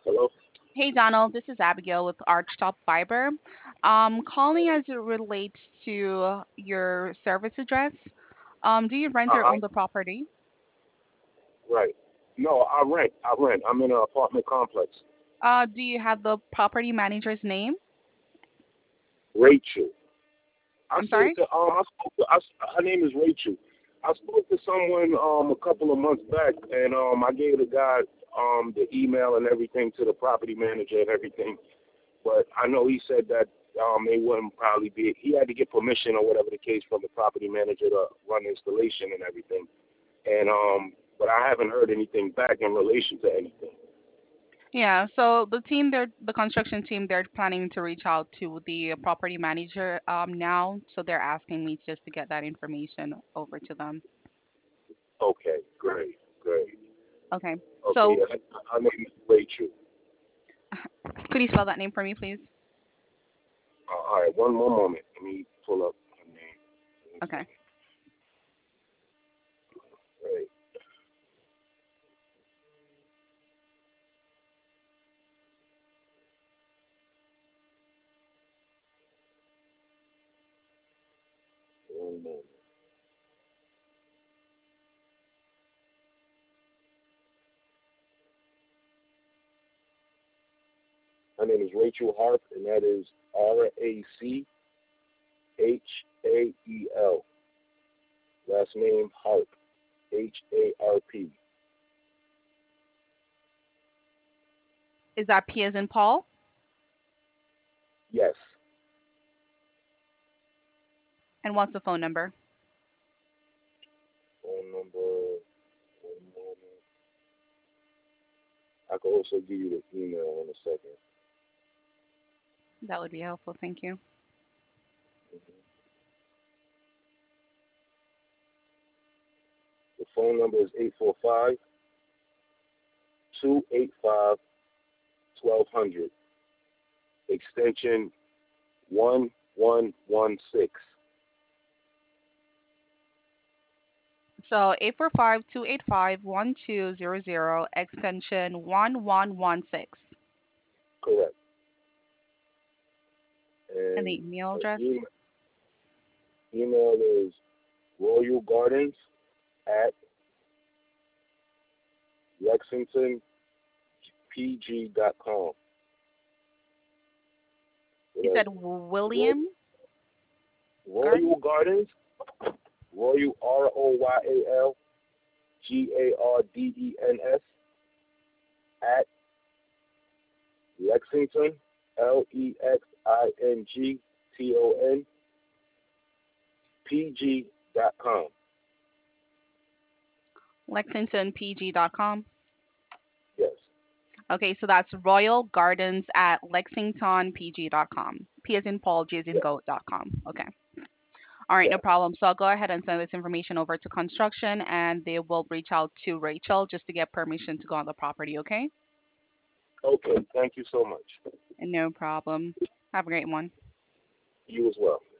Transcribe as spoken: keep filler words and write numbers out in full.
Hello? Hey Donald, this is Abigail with Archtop Fiber. Um, calling as it relates to your service address. Um, do you rent or Uh-huh. own the property? Right. No, I rent. I rent. I'm in an apartment complex. Uh, do you have the property manager's name? Rachel. I I'm spoke sorry? to, um, I spoke to, I, s- her name is Rachel. I spoke to someone, um, a couple of months back, and, um, I gave the guy, um, the email and everything to the property manager and everything. But I know he said that, um, they wouldn't probably be, he had to get permission or whatever the case from the property manager to run the installation and everything. And, um, but I haven't heard anything back in relation to anything. Yeah, so the team they're the construction team they're planning to reach out to the property manager um now, so they're asking me just to get that information over to them. Okay, great, great. Okay. Okay, So yeah, her name is Rachel. could you spell that name for me, please? Uh, all right, one more moment. Let me pull up her name. One Okay. second. Right. One moment. Her name is Rachel Harp, and that is R A C H A E L. Last name Harp, H A R P. Is that P as in Paul? Yes. And what's the phone number? Phone number. One moment. I can also give you the email in a second. That would be helpful, thank you. Mhm. The phone number is eight four five, two eight five, twelve hundred. Extension one one one six. So eight four five two eight five one two zero zero extension one one one six. Correct. And the And email her address? email, email is Royal Gardens at lexington p g dot com. So You that's said Roy, William Garden? Royal Gardens, Royal R O Y A L G A R D E N S at Lexington, L E X I N G T O N, P G dot com. lexington p g dot com. Yes. Okay, so that's Royal Gardens at lexington p g dot com. P as in Paul, G as in Yes. goat dot com. Okay. All right, no Yes. problem. So I'll go ahead and send this information over to construction and they will reach out to Rachel just to get permission to go on the property, okay? Okay. Thank you so much. And no problem. Have a great one. You as well.